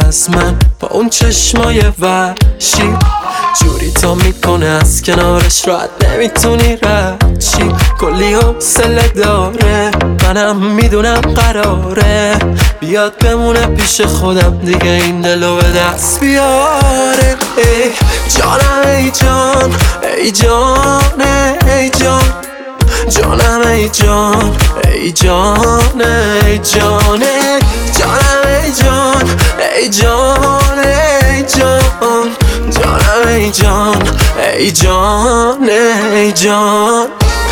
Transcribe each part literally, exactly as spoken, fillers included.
از من با اون چشمای وحشی، جوری تا میکنه از کنارش راحت نمیتونی رد چی. کلی حوصله داره، منم میدونم قراره بیاد بمونه پیش خودم دیگه این دلو به دست بیاره. ای جانم ای جان، ای جان ای جان، جانم ای جان، ای جان ای جان، جانم ای جان، ای جان ای جان، جانم ای جان، ای جان ای جان.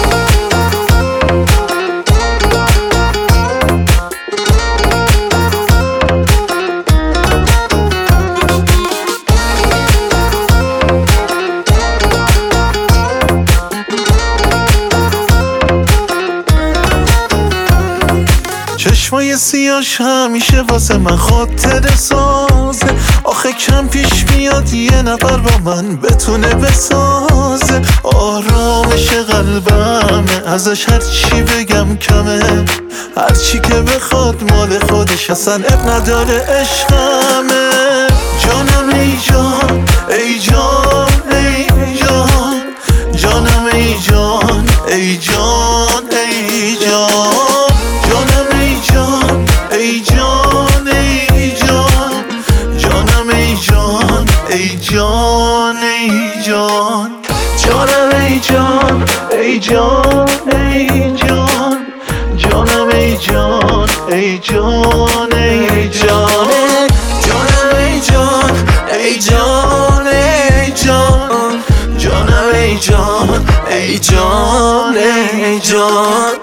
چشمای سیاش همیشه واسه من خاطر سازه، آخه کم پیش میاد یه نفر با من بتونه بسازه. آرامش قلبمه، ازش هر چی بگم کمه، هر چی که بخواد مال خودش، اصلا اب نداره عشقمه. جانم ای جان، ای جان ای جان، جانم ای جان، ای جان ای جان، جانم ای جان، ای جان ای جان، جانم ای جان، ای جان ای جان، جانم ای جان، ای جان ای جان، جانم ای جان، ای جان ای جان، جانم ای جان، ای جان ای جان، جانم ای جان، ای جان ای جان.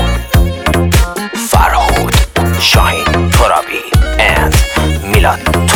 Farhod, Shaheen Torabi and Milad